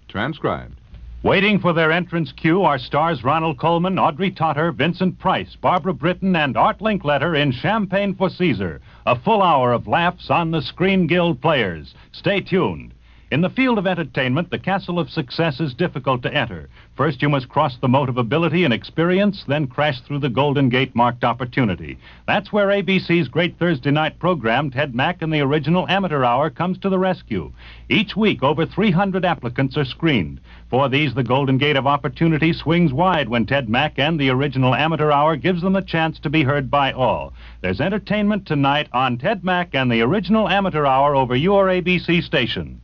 Transcribed. Waiting for their entrance cue are stars Ronald Colman, Audrey Totter, Vincent Price, Barbara Britton, and Art Linkletter in Champagne for Caesar. A full hour of laughs on the Screen Guild Players. Stay tuned. In the field of entertainment, the castle of success is difficult to enter. First, you must cross the moat of ability and experience, then crash through the Golden Gate marked opportunity. That's where ABC's great Thursday night program, Ted Mack and the Original Amateur Hour, comes to the rescue. Each week, over 300 applicants are screened. For these, the Golden Gate of opportunity swings wide when Ted Mack and the Original Amateur Hour gives them a chance to be heard by all. There's entertainment tonight on Ted Mack and the Original Amateur Hour over your ABC station.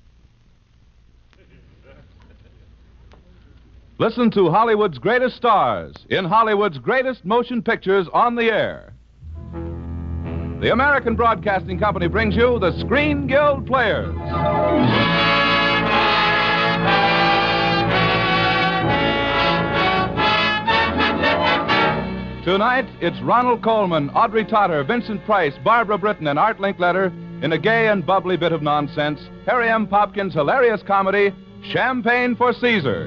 Listen to Hollywood's greatest stars in Hollywood's greatest motion pictures on the air. The American Broadcasting Company brings you the Screen Guild Players. Tonight, it's Ronald Colman, Audrey Totter, Vincent Price, Barbara Britton, and Art Linkletter in a gay and bubbly bit of nonsense, Harry M. Popkin's hilarious comedy, Champagne for Caesar.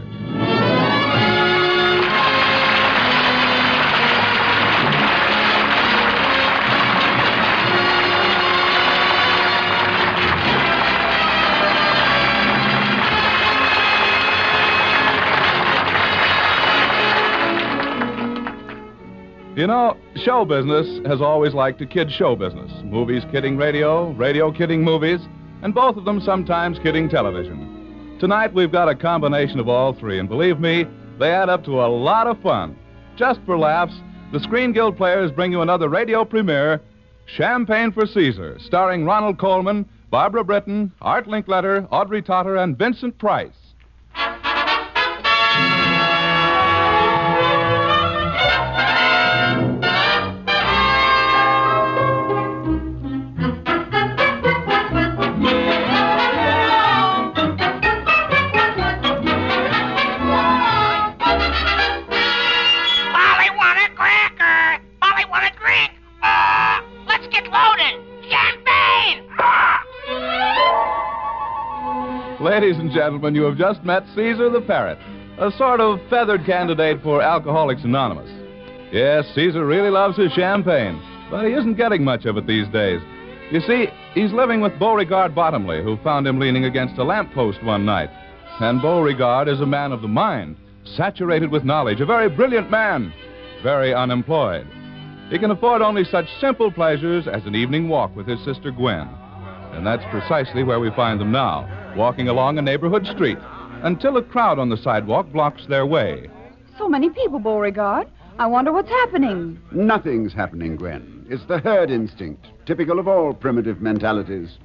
You know, show business has always liked to kid show business. Movies kidding radio, radio kidding movies, and both of them sometimes kidding television. Tonight we've got a combination of all three, and believe me, they add up to a lot of fun. Just for laughs, the Screen Guild Players bring you another radio premiere, Champagne for Caesar, starring Ronald Colman, Barbara Britton, Art Linkletter, Audrey Totter, and Vincent Price. Ladies and gentlemen, you have just met Caesar the Parrot, a sort of feathered candidate for Alcoholics Anonymous. Yes, Caesar really loves his champagne, but he isn't getting much of it these days. You see, he's living with Beauregard Bottomley, who found him leaning against a lamppost one night. And Beauregard is a man of the mind, saturated with knowledge, a very brilliant man, very unemployed. He can afford only such simple pleasures as an evening walk with his sister Gwen. And that's precisely where we find them now, walking along a neighborhood street, until a crowd on the sidewalk blocks their way. So many people, Beauregard. I wonder what's happening. Nothing's happening, Gwen. It's the herd instinct, typical of all primitive mentalities.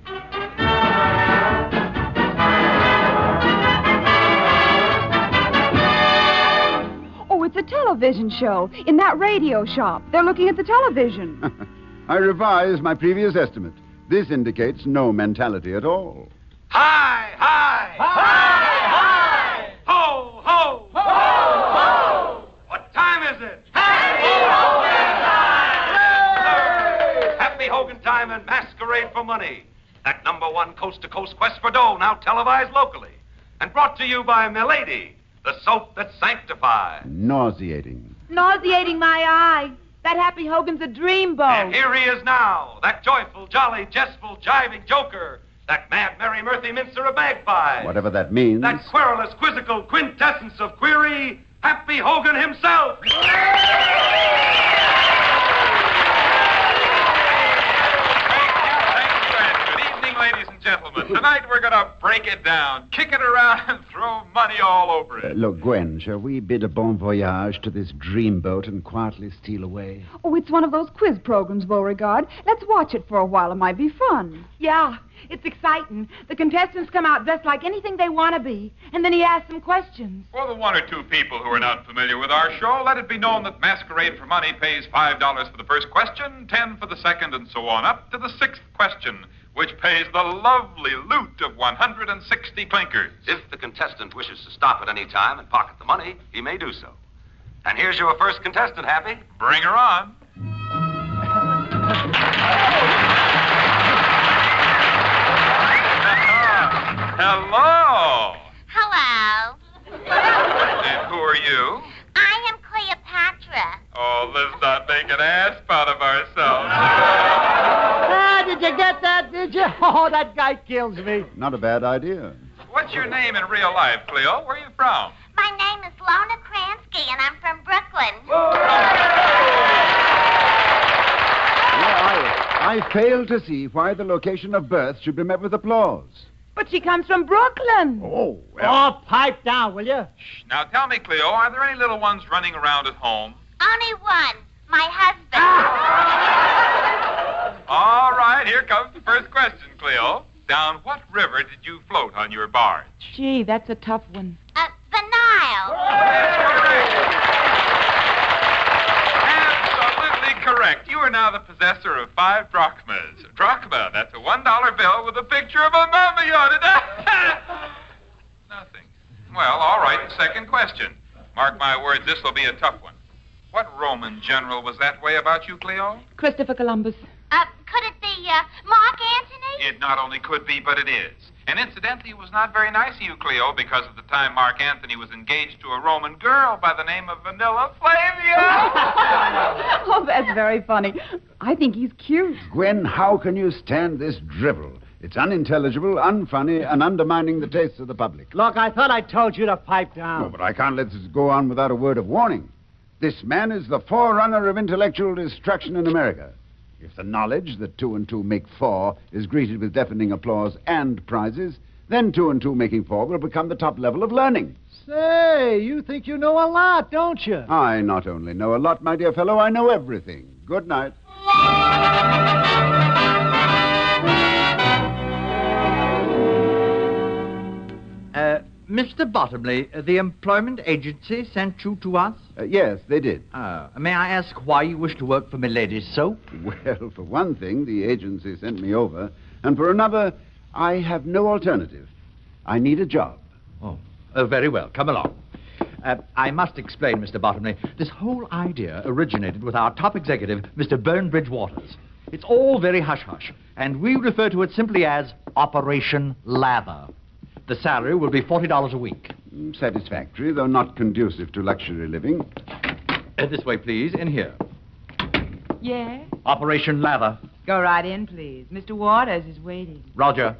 Oh, it's a television show in that radio shop. They're looking at the television. I revised my previous estimate. This indicates no mentality at all. Hi, hi! Hi, hi! Ho, ho! Ho, ho! What time is it? Happy Hogan time! Happy Hogan time and Masquerade for Money. That #1 coast-to-coast quest for dough, now televised locally. And brought to you by Milady, the soap that sanctifies. Nauseating. Nauseating my eye. That Happy Hogan's a dreamboat. And here he is now, that joyful, jolly, jestful, jiving joker, that mad, merry, mirthy mincer of magpies. Whatever that means. That querulous, quizzical quintessence of query, Happy Hogan himself. Ladies and gentlemen, tonight we're going to break it down, kick it around, and throw money all over it. Look, Gwen, shall we bid a bon voyage to this dreamboat and quietly steal away? Oh, it's one of those quiz programs, Beauregard. Let's watch it for a while. It might be fun. Yeah, it's exciting. The contestants come out dressed like anything they want to be, and then he asks them questions. For the one or two people who are not familiar with our show, let it be known that Masquerade for Money pays $5 for the first question, $10 for the second, and so on, up to the sixth question, which pays the lovely loot of 160 clinkers. If the contestant wishes to stop at any time and pocket the money, he may do so. And here's your first contestant, Happy. Bring her on. Hello. Hello. Oh, that guy kills me. Not a bad idea. What's your name in real life, Cleo? Where are you from? My name is Lona Kransky, and I'm from Brooklyn. I fail to see why the location of birth should be met with applause. But she comes from Brooklyn. Oh, well. Oh, pipe down, will you? Shh. Now tell me, Cleo, are there any little ones running around at home? Only one. My husband. All right, here comes the first question, Cleo. Down what river did you float on your barge? Gee, that's a tough one. The Nile. Absolutely correct. You are now the possessor of 5 drachmas. Drachma, that's a $1 bill with a picture of a mummy on it. Nothing. Well, all right, second question. Mark my words, this will be a tough one. What Roman general was that way about you, Cleo? Christopher Columbus. Could it be Mark Antony? It not only could be, but it is. And incidentally, it was not very nice of you, Cleo, because at the time Mark Antony was engaged to a Roman girl by the name of Vanilla Flavia. Oh, that's very funny. I think he's cute. Gwen, how can you stand this drivel? It's unintelligible, unfunny, and undermining the tastes of the public. Look, I thought I told you to pipe down. No, but I can't let this go on without a word of warning. This man is the forerunner of intellectual destruction in America. If the knowledge that 2 and 2 make 4 is greeted with deafening applause and prizes, then 2 and 2 making 4 will become the top level of learning. Say, you think you know a lot, don't you? I not only know a lot, my dear fellow, I know everything. Good night. Mr. Bottomley, the employment agency sent you to us? Yes, they did. May I ask why you wish to work for Milady's soap? Well, for one thing, the agency sent me over. And for another, I have no alternative. I need a job. Oh, very well. Come along. I must explain, Mr. Bottomley. This whole idea originated with our top executive, Mr. Burnbridge Waters. It's all very hush-hush, and we refer to it simply as Operation Lather. The salary will be $40 a week. Satisfactory, though not conducive to luxury living. This way, please. In here. Yeah? Operation Lather. Go right in, please. Mr. Waters is waiting. Roger.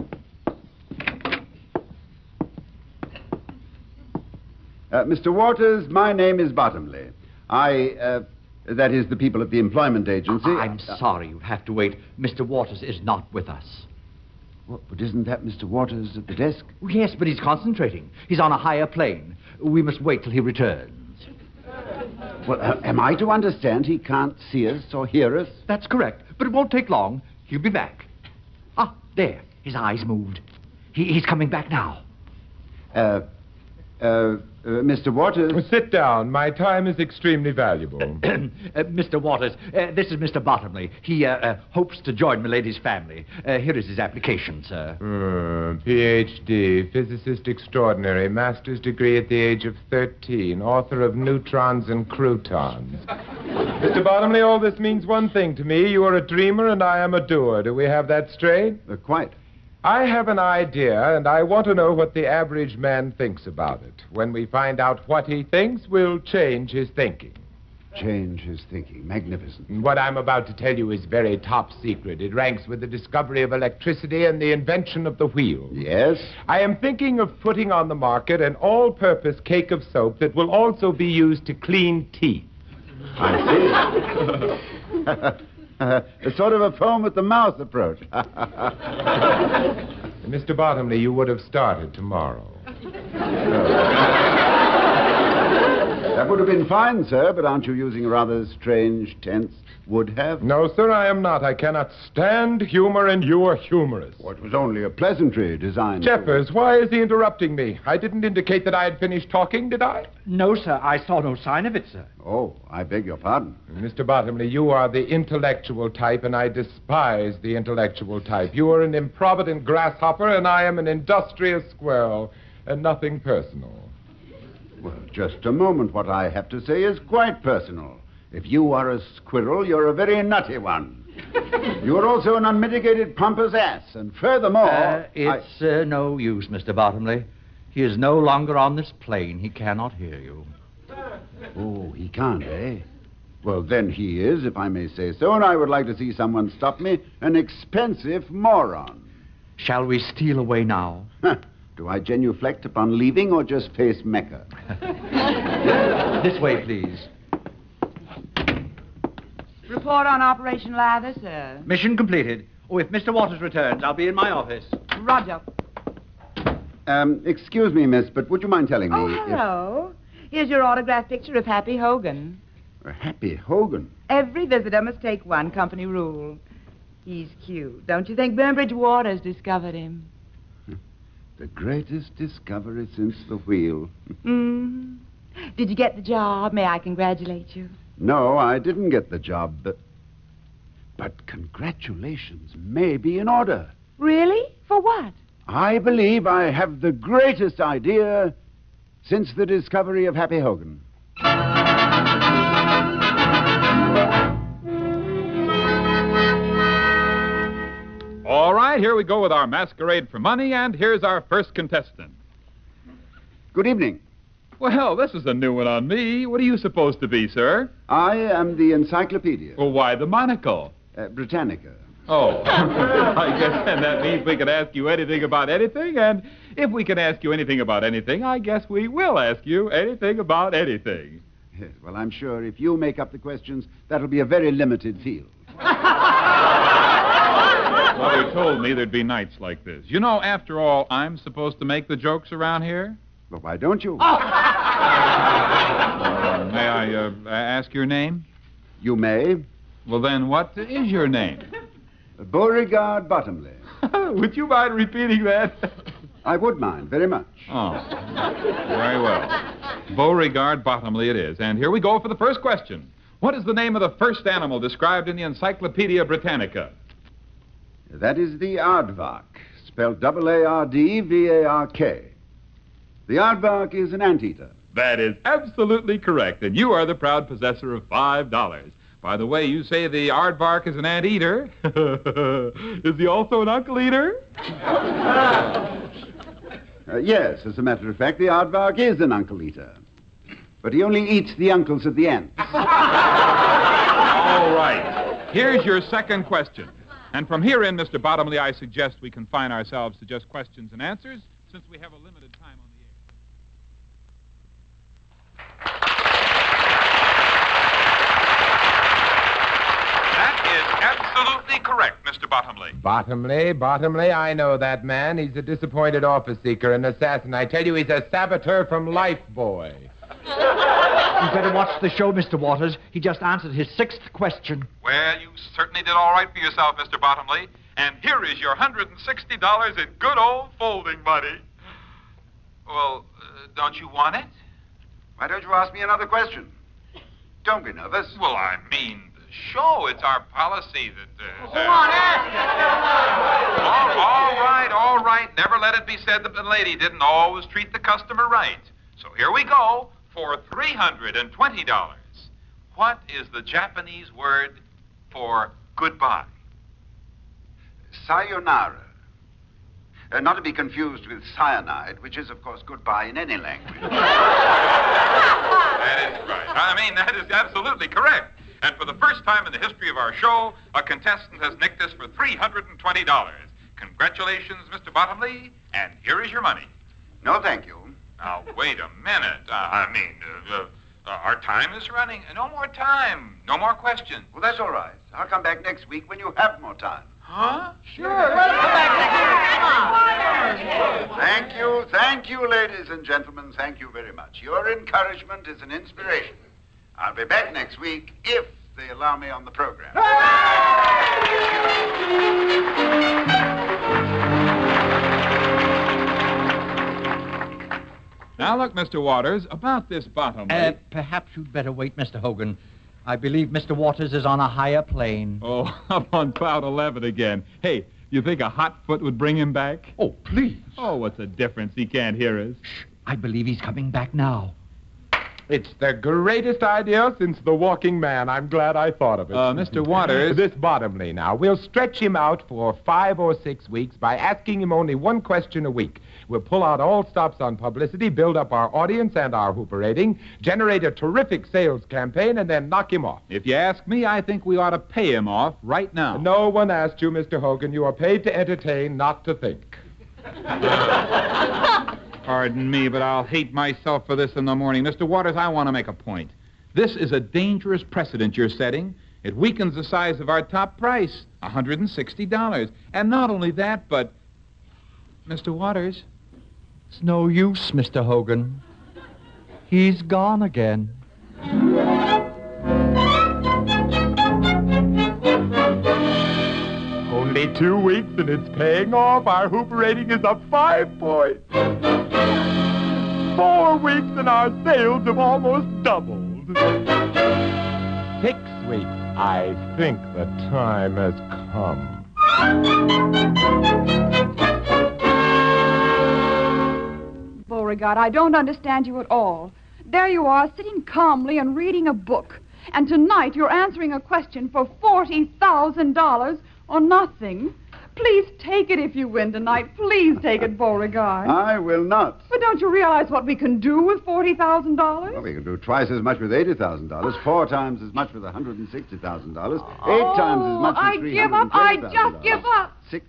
Mr. Waters, my name is Bottomley. That is the people at the employment agency. I'm sorry you have to wait. Mr. Waters is not with us. Well, but isn't that Mr. Waters at the desk? Yes, but he's concentrating. He's on a higher plane. We must wait till he returns. Well, am I to understand he can't see us or hear us? That's correct, but it won't take long. He'll be back. Ah, there. His eyes moved. He's coming back now. Mr. Waters? Sit down. My time is extremely valuable. Mr. Waters, this is Mr. Bottomley. He hopes to join Milady's family. Here is his application, sir. Ph.D., physicist extraordinary, master's degree at the age of 13, author of Neutrons and Croutons. Mr. Bottomley, all this means one thing to me. You are a dreamer and I am a doer. Do we have that straight? Quite. I have an idea, and I want to know what the average man thinks about it. When we find out what he thinks, we'll change his thinking. Change his thinking. Magnificent. What I'm about to tell you is very top secret. It ranks with the discovery of electricity and the invention of the wheel. Yes? I am thinking of putting on the market an all-purpose cake of soap that will also be used to clean teeth. I see. A sort of a foam-at-the-mouth approach. Mr. Bottomley, you would have started tomorrow. That would have been fine, sir, but aren't you using a rather strange tense, would have? No, sir, I am not. I cannot stand humor, and you are humorous. Well, it was only a pleasantry designed... Jeffers, why is he interrupting me? I didn't indicate that I had finished talking, did I? No, sir. I saw no sign of it, sir. Oh, I beg your pardon. Mr. Bottomley, you are the intellectual type, and I despise the intellectual type. You are an improvident grasshopper, and I am an industrious squirrel, and nothing personal. Well, just a moment. What I have to say is quite personal. If you are a squirrel, you're a very nutty one. You're also an unmitigated pompous ass, and furthermore... It's no use, Mr. Bottomley. He is no longer on this plane. He cannot hear you. Oh, he can't, eh? Well, then he is, if I may say so, and I would like to see someone stop me, an expensive moron. Shall we steal away now? Do I genuflect upon leaving or just face Mecca? This way, please. Report on Operation Lather, sir. Mission completed. Oh, if Mr. Waters returns, I'll be in my office. Roger. Excuse me, miss, but would you mind telling me... Oh, hello. Here's your autographed picture of Happy Hogan. Happy Hogan? Every visitor must take one, company rule. He's cute. Don't you think Burnbridge Waters discovered him? The greatest discovery since the wheel. Did you get the job? May I congratulate you? No, I didn't get the job, but congratulations may be in order. Really? For what? I believe I have the greatest idea since the discovery of Happy Hogan. All right, here we go with our masquerade for money, and here's our first contestant. Good evening. Well, this is a new one on me. What are you supposed to be, sir? I am the encyclopedia. Well, why the monocle? Britannica. Oh, I guess then that means we can ask you anything about anything, and if we can ask you anything about anything, I guess we will ask you anything about anything. Yes, well, I'm sure if you make up the questions, that'll be a very limited field. Mother told me there'd be nights like this. You know, after all, I'm supposed to make the jokes around here. Well, why don't you? May I ask your name? You may. Well, then, what is your name? Beauregard Bottomley. Would you mind repeating that? I would mind, very much. Oh, very well. Beauregard Bottomley it is. And here we go for the first question. What is the name of the first animal described in the Encyclopedia Britannica? That is the aardvark, spelled A-R-D-V-A-R-K. The aardvark is an anteater. That is absolutely correct, and you are the proud possessor of $5. By the way, you say the aardvark is an anteater. Is he also an uncle eater? Yes, as a matter of fact, the aardvark is an uncle eater. But he only eats the uncles at the ends. All right. Here's your second question. And from here in, Mr. Bottomley, I suggest we confine ourselves to just questions and answers, since we have a limited time on the air. That is absolutely correct, Mr. Bottomley. Bottomley, I know that man. He's a disappointed office seeker, an assassin. I tell you, he's a saboteur from Life Boy. You better watch the show, Mr. Waters. He just answered his 6th question. Well, you certainly did all right for yourself, Mr. Bottomley. And here is your $160 in good old folding money. Well, don't you want it? Why don't you ask me another question? Don't be nervous. Well, I mean, the show. It's our policy that... Go on, ask it. All right. Never let it be said that the lady didn't always treat the customer right. So here we go for $320. What is the Japanese word for goodbye? Sayonara. Not to be confused with cyanide, which is, of course, goodbye in any language. That is right. I mean, that is absolutely correct. And for the first time in the history of our show, a contestant has nicked us for $320. Congratulations, Mr. Bottomley, and here is your money. No, thank you. Now, wait a minute. Our time is running. No more time. No more questions. Well, that's all right. I'll come back next week when you have more time. Huh? Sure. Come back next week. Thank you, ladies and gentlemen. Thank you very much. Your encouragement is an inspiration. I'll be back next week if they allow me on the program. Now, look, Mr. Waters, about this Bottomley... Perhaps you'd better wait, Mr. Hogan. I believe Mr. Waters is on a higher plane. Oh, up on cloud 11 again. Hey, you think a hot foot would bring him back? Oh, please. Oh, what's the difference? He can't hear us. Shh. I believe he's coming back now. It's the greatest idea since The Walking Man. I'm glad I thought of it. Mr. Waters... This Bottomley now. We'll stretch him out for 5 or 6 weeks by asking him only one question a week. We'll pull out all stops on publicity, build up our audience and our Hooper rating, generate a terrific sales campaign, and then knock him off. If you ask me, I think we ought to pay him off right now. No one asked you, Mr. Hogan. You are paid to entertain, not to think. Pardon me, but I'll hate myself for this in the morning. Mr. Waters, I want to make a point. This is a dangerous precedent you're setting. It weakens the size of our top price, $160. And not only that, but... Mr. Waters? It's no use, Mr. Hogan. He's gone again. Only 2 weeks and it's paying off. Our Hooper rating is up 5 points. 4 weeks and our sales have almost doubled. 6 weeks. I think the time has come. Beauregard, I don't understand you at all. There you are, sitting calmly and reading a book. And tonight you're answering a question for $40,000 or nothing. Please take it if you win tonight. Please take it, Beauregard. I will not. But don't you realize what we can do with $40,000? Well, we can do twice as much with $80,000, 4 times as much with $160,000, 8 times as much with $320,000. I give up. I just give up. 6.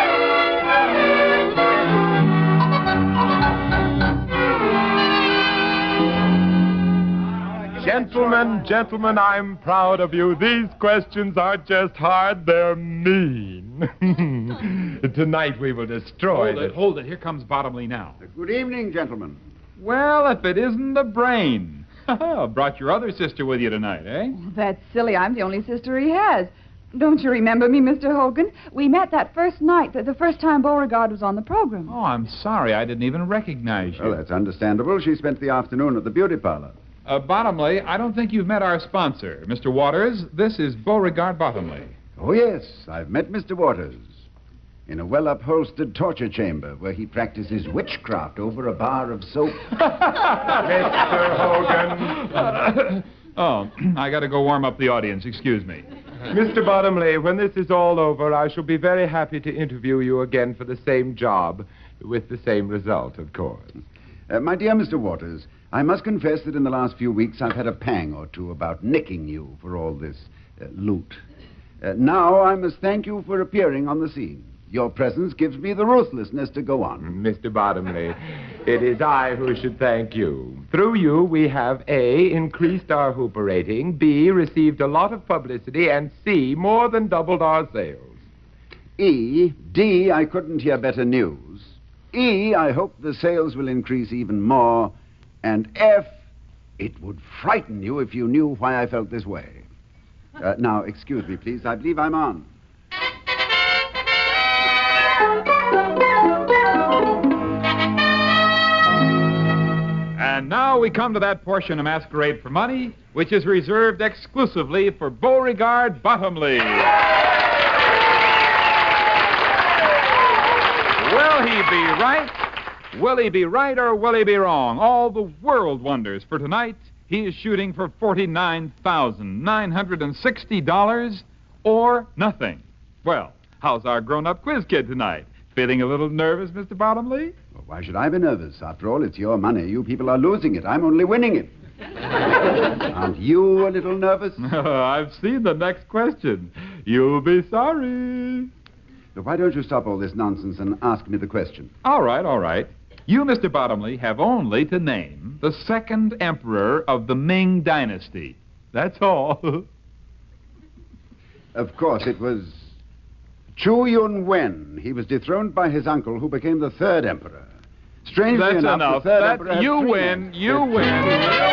Gentlemen, I'm proud of you. These questions aren't just hard, they're mean. Tonight we will destroy Hold it. Here comes Bottomley now. Good evening, gentlemen. Well, if it isn't the brain. Brought your other sister with you tonight, eh? That's silly. I'm the only sister he has. Don't you remember me, Mr. Hogan? We met that first night, the first time Beauregard was on the program. Oh, I'm sorry. I didn't even recognize you. Well, that's understandable. She spent the afternoon at the beauty parlor. Bottomley, I don't think you've met our sponsor. Mr. Waters, this is Beauregard Bottomley. Oh, yes, I've met Mr. Waters in a well-upholstered torture chamber where he practices witchcraft over a bar of soap. Mr. Hogan. I got to go warm up the audience. Excuse me. Mr. Bottomley, when this is all over, I shall be very happy to interview you again for the same job, with the same result, of course. My dear Mr. Waters, I must confess that in the last few weeks I've had a pang or two about nicking you for all this loot. Now I must thank you for appearing on the scene. Your presence gives me the ruthlessness to go on. Mr. Bottomley, it is I who should thank you. Through you, we have A, increased our Hooper rating, B, received a lot of publicity, and C, more than doubled our sales. D, I couldn't hear better news. E, I hope the sales will increase even more. And F, it would frighten you if you knew why I felt this way. Now, excuse me, please. I believe I'm on. And now we come to that portion of Masquerade for Money, which is reserved exclusively for Beauregard Bottomley. Will he be right? Will he be right or will he be wrong? All the world wonders. For tonight, he is shooting for $49,960 or nothing. Well, how's our grown-up quiz kid tonight? Feeling a little nervous, Mr. Bottomley? Well, why should I be nervous? After all, it's your money. You people are losing it. I'm only winning it. Aren't you a little nervous? I've seen the next question. You'll be sorry. So why don't you stop all this nonsense and ask me the question? All right. You, Mr. Bottomley, have only to name the second emperor of the Ming Dynasty. That's all. Of course, it was Chu Yun-wen. He was dethroned by his uncle, who became the third emperor. Strangely enough. The third emperor had you three win. names. You win.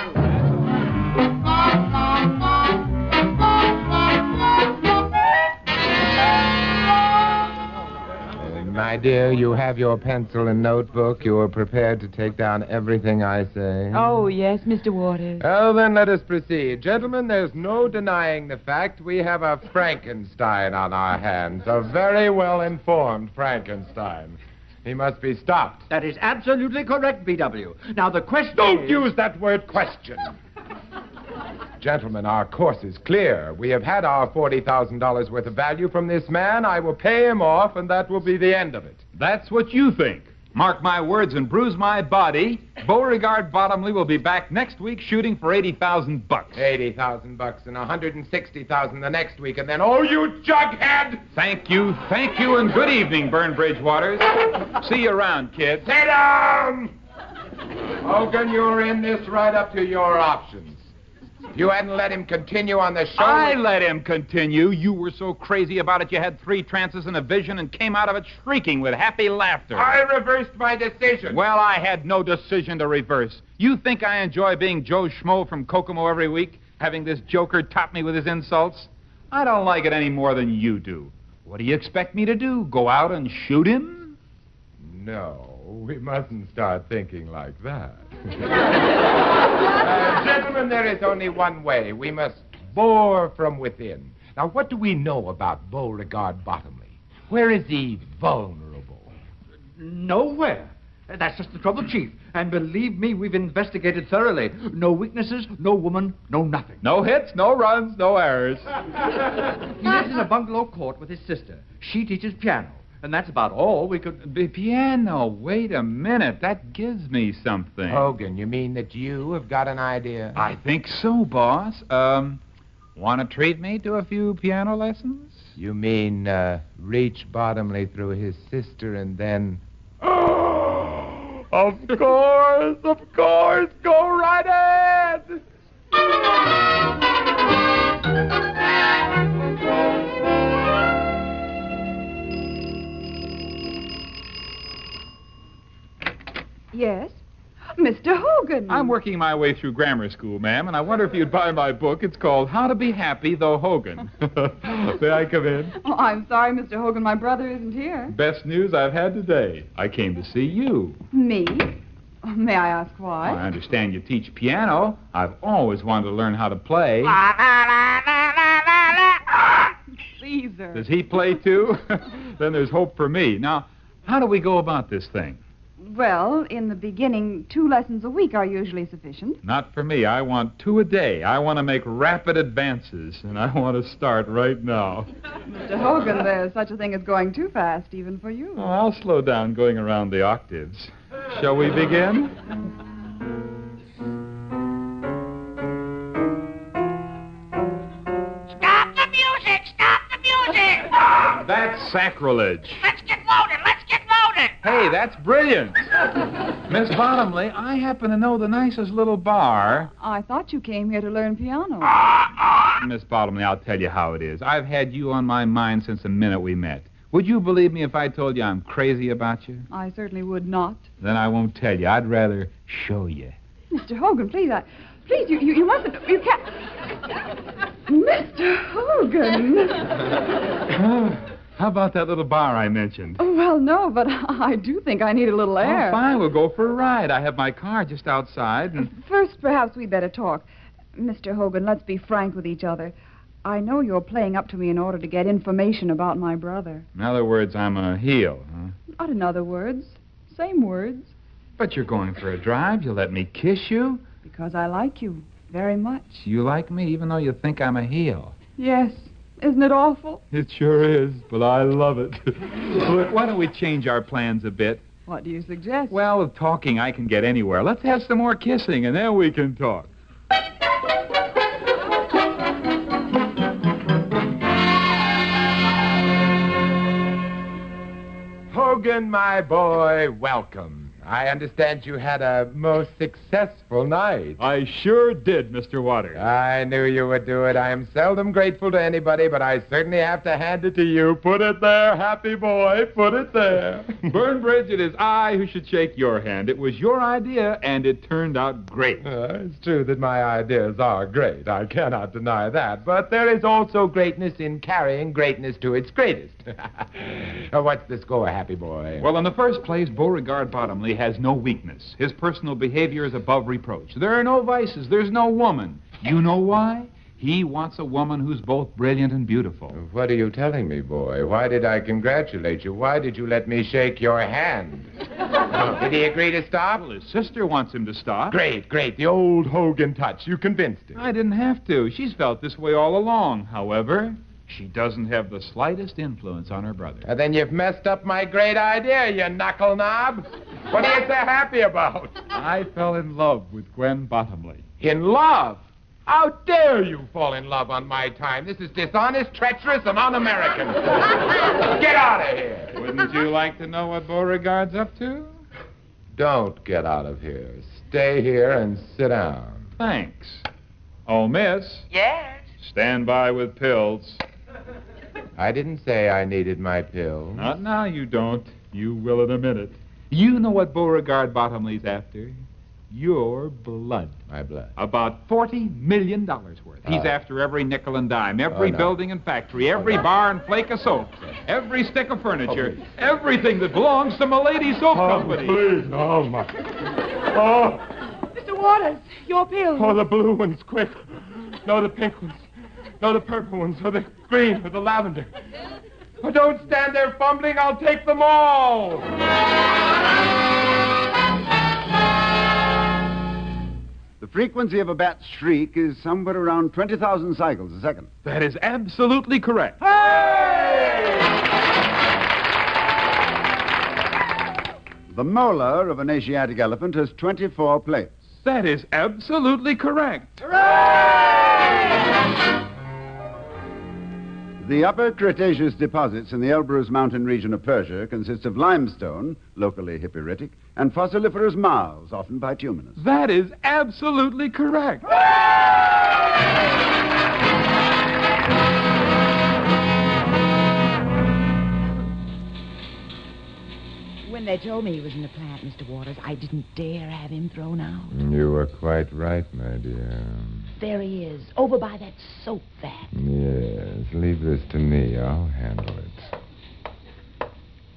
My dear, you have your pencil and notebook. You are prepared to take down everything I say. Oh, yes, Mr. Waters. Well, then let us proceed. Gentlemen, there's no denying the fact we have a Frankenstein on our hands. A very well-informed Frankenstein. He must be stopped. That is absolutely correct, B.W. Now, the question Don't is... use that word question. Gentlemen, our course is clear. We have had our $40,000 worth of value from this man. I will pay him off, and that will be the end of it. That's what you think. Mark my words and bruise my body, Beauregard Bottomley will be back next week shooting for $80,000. $80,000 and $160,000 the next week, and then, oh, you jughead! Thank you, and good evening, Burnbridge Waters. See you around, kid. Sit down! Hogan, you're in this right up to your options. If you hadn't let him continue on the show... I let him continue. You were so crazy about it you had 3 trances and a vision and came out of it shrieking with happy laughter. I reversed my decision. Well, I had no decision to reverse. You think I enjoy being Joe Schmo from Kokomo every week, having this joker top me with his insults? I don't like it any more than you do. What do you expect me to do? Go out and shoot him? No, we mustn't start thinking like that. Gentlemen, there is only one way. We must bore from within. Now, what do we know about Beauregard Bottomley? Where is he vulnerable? Nowhere. That's just the trouble, Chief. And believe me, we've investigated thoroughly. No weaknesses, no woman, no nothing. No hits, no runs, no errors. He lives in a bungalow court with his sister. She teaches piano. And that's about all we could... Piano, wait a minute. That gives me something. Hogan, you mean that you have got an idea? I think so, boss. Want to treat me to a few piano lessons? You mean, reach Bottomley through his sister and then... Of course. Go right ahead. Yes? Mr. Hogan. I'm working my way through grammar school, ma'am, and I wonder if you'd buy my book. It's called How to Be Happy, Though Hogan. May I come in? Oh, I'm sorry, Mr. Hogan, my brother isn't here. Best news I've had today. I came to see you. Me? May I ask why? I understand you teach piano. I've always wanted to learn how to play. Caesar. Does he play, too? Then there's hope for me. Now, how do we go about this thing? Well, in the beginning, 2 lessons a week are usually sufficient. Not for me. I want 2 a day. I want to make rapid advances, and I want to start right now. Mr. Hogan, there's such a thing as going too fast, even for you. Oh, I'll slow down going around the octaves. Shall we begin? Stop the music! Stop the music! That's sacrilege. Let's get loaded! Let's get loaded! Hey, that's brilliant. Miss Bottomley, I happen to know the nicest little bar. I thought you came here to learn piano. Miss Bottomley, I'll tell you how it is. I've had you on my mind since the minute we met. Would you believe me if I told you I'm crazy about you? I certainly would not. Then I won't tell you. I'd rather show you. Mr. Hogan, please, you mustn't, you can't. Mr. Hogan. How about that little bar I mentioned? Oh, well, no, but I do think I need a little air. Oh, fine. We'll go for a ride. I have my car just outside. And... First, perhaps we'd better talk. Mr. Hogan, let's be frank with each other. I know you're playing up to me in order to get information about my brother. In other words, I'm a heel, huh? Not in other words. Same words. But you're going for a drive. You'll let me kiss you? Because I like you very much. You like me even though you think I'm a heel? Yes. Isn't it awful? It sure is, but I love it. Look, why don't we change our plans a bit? What do you suggest? Well, with talking, I can get anywhere. Let's have some more kissing, and then we can talk. Hogan, my boy, welcome. I understand you had a most successful night. I sure did, Mr. Waters. I knew you would do it. I am seldom grateful to anybody, but I certainly have to hand it to you. Put it there, happy boy. Put it there. Burnbridge, it is I who should shake your hand. It was your idea, and it turned out great. It's true that my ideas are great. I cannot deny that. But there is also greatness in carrying greatness to its greatest. What's the score, happy boy? Well, in the first place, Beauregard Bottomley has no weakness. His personal behavior is above reproach. There are no vices. There's no woman. You know why? He wants a woman who's both brilliant and beautiful. What are you telling me, boy? Why did I congratulate you? Why did you let me shake your hand? Did he agree to stop? Well, his sister wants him to stop. Great, great. The old Hogan touch. You convinced him. I didn't have to. She's felt this way all along. However, She doesn't have the slightest influence on her brother. Then you've messed up my great idea, you knuckle knob. What are you so happy about? I fell in love with Gwen Bottomley. In love? How dare you fall in love on my time? This is dishonest, treacherous, and un-American. Get out of here. Wouldn't you like to know what Beauregard's up to? Don't get out of here. Stay here and sit down. Thanks. Oh, miss. Yes? Stand by with pills. I didn't say I needed my pills. Not now, you don't. You will in a minute. You know what Beauregard Bottomley's after? Your blood. My blood. About $40 million worth. He's after every nickel and dime, every no. building and factory, every bar and flake of soap, every stick of furniture, everything that belongs to Milady Soap Company. Please. Oh, my. Oh. Mr. Waters, your pills. Oh, the blue ones, quick. No, the pink ones. No, the purple ones, or the green, or the lavender. Oh, don't stand there fumbling. I'll take them all. The frequency of a bat's shriek is somewhere around 20,000 cycles a second. That is absolutely correct. The molar of an Asiatic elephant has 24 plates. That is absolutely correct. The upper Cretaceous deposits in the Elbrus mountain region of Persia consist of limestone, locally hippuritic, and fossiliferous marls, often bituminous. That is absolutely correct. When they told me he was in the plant, Mr. Waters, I didn't dare have him thrown out. You were quite right, my dear. There he is, over by that soap vat. Yes, leave this to me. I'll handle it.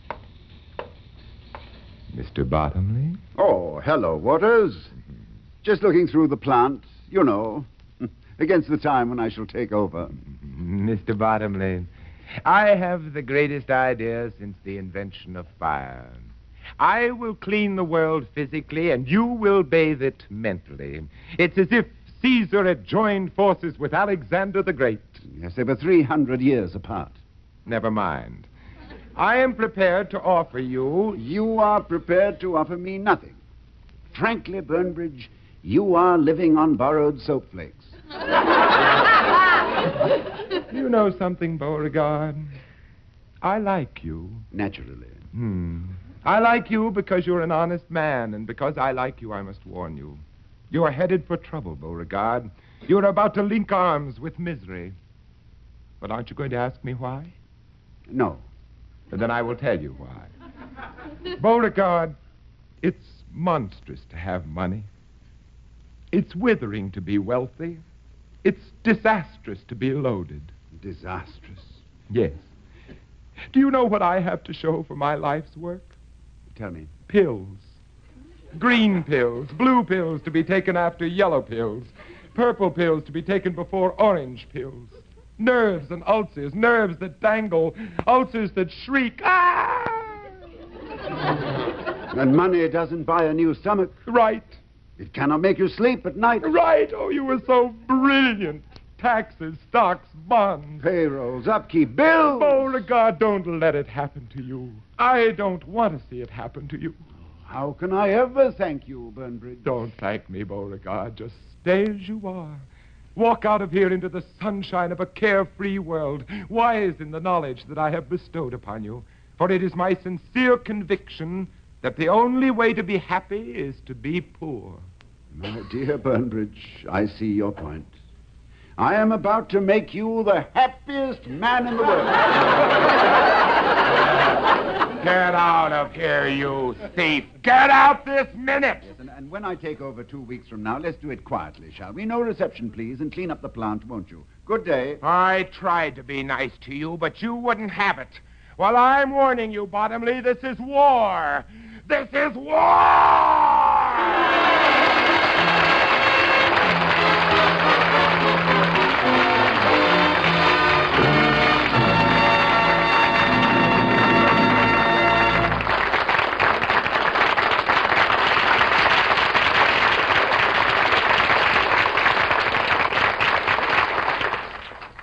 Mr. Bottomley? Oh, hello, Waters. Just looking through the plant, you know, against the time when I shall take over. Mr. Bottomley, I have the greatest idea since the invention of fire. I will clean the world physically, and you will bathe it mentally. It's as if Caesar had joined forces with Alexander the Great. Yes, they were 300 years apart. Never mind. I am prepared to offer you... You are prepared to offer me nothing. Frankly, Burnbridge, you are living on borrowed soap flakes. You know something, Beauregard? I like you. Naturally. I like you because you're an honest man, and because I like you, I must warn you. You are headed for trouble, Beauregard. You're about to link arms with misery. But aren't you going to ask me why? No. And then I will tell you why. Beauregard, it's monstrous to have money. It's withering to be wealthy. It's disastrous to be loaded. Disastrous? Yes. Do you know what I have to show for my life's work? Tell me. Pills. Green pills, blue pills to be taken after yellow pills, purple pills to be taken before orange pills. Nerves and ulcers, nerves that dangle, ulcers that shriek. Ah! And money doesn't buy a new stomach. Right. It cannot make you sleep at night. Right. Oh, you were so brilliant. Taxes, stocks, bonds. Payrolls, upkeep, bills. Beauregard, don't let it happen to you. I don't want to see it happen to you. How can I ever thank you, Burnbridge? Don't thank me, Beauregard. Just stay as you are. Walk out of here into the sunshine of a carefree world, wise in the knowledge that I have bestowed upon you. For it is my sincere conviction that the only way to be happy is to be poor. My dear Burnbridge, I see your point. I am about to make you the happiest man in the world. Get out of here, you thief. Get out this minute. Yes, and when I take over 2 weeks from now, let's do it quietly, shall we? No reception, please, and clean up the plant, won't you? Good day. I tried to be nice to you, but you wouldn't have it. Well, I'm warning you, Bottomley, this is war. This is war!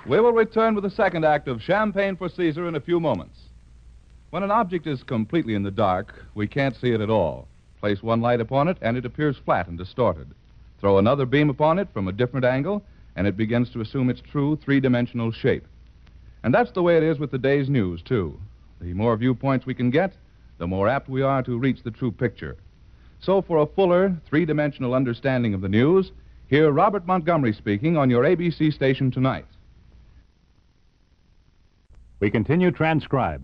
We will return with the second act of Champagne for Caesar in a few moments. When an object is completely in the dark, we can't see it at all. Place one light upon it, and it appears flat and distorted. Throw another beam upon it from a different angle, and it begins to assume its true three-dimensional shape. And that's the way it is with the day's news, too. The more viewpoints we can get, the more apt we are to reach the true picture. So for a fuller, three-dimensional understanding of the news, hear Robert Montgomery speaking on your ABC station tonight. We continue transcribed.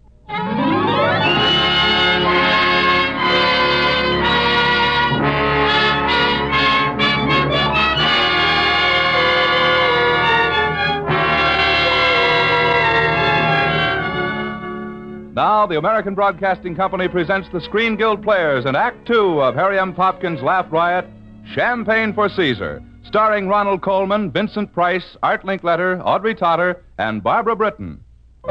Now, the American Broadcasting Company presents the Screen Guild Players in Act Two of Harry M. Popkin's Laugh Riot, Champagne for Caesar, starring Ronald Coleman, Vincent Price, Art Linkletter, Audrey Totter, and Barbara Britton.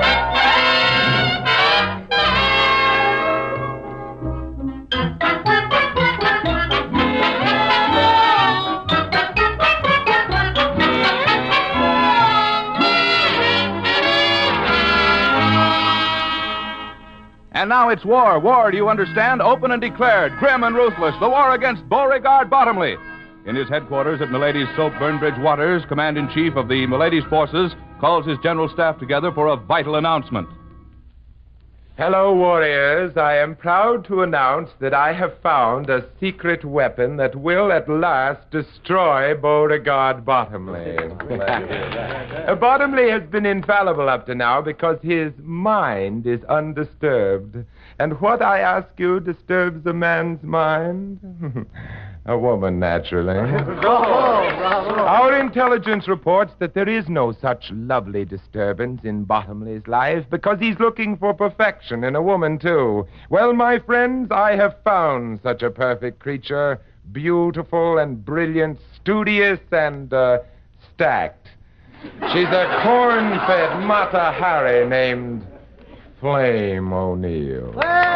And now it's war. War, do you understand? Open and declared, grim and ruthless. The war against Beauregard Bottomley. In his headquarters at Milady's Soap, Burnbridge Waters, Command-in-Chief of the Milady's forces calls his general staff together for a vital announcement. Hello, warriors. I am proud to announce that I have found a secret weapon that will at last destroy Beauregard Bottomley. Bottomley has been infallible up to now because his mind is undisturbed. And what, I ask you, disturbs a man's mind? A woman, naturally. Our intelligence reports that there is no such lovely disturbance in Bottomley's life because he's looking for perfection in a woman, too. Well, my friends, I have found such a perfect creature, beautiful and brilliant, studious and, stacked. She's a corn-fed Mata Hari named Flame O'Neill.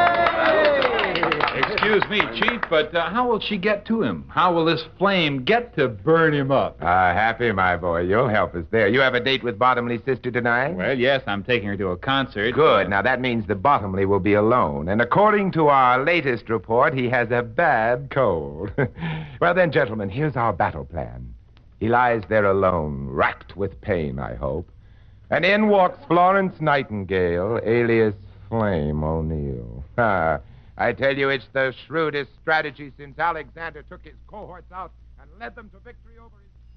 Excuse me, Chief, but how will she get to him? How will this flame get to burn him up? Happy, my boy. You'll help us there. You have a date with Bottomley's sister tonight? Well, yes, I'm taking her to a concert. Good. Now, that means that Bottomley will be alone. And according to our latest report, he has a bad cold. Well, then, gentlemen, here's our battle plan. He lies there alone, racked with pain, I hope. And in walks Florence Nightingale, alias Flame O'Neill. I tell you, it's the shrewdest strategy since Alexander took his cohorts out and led them to victory over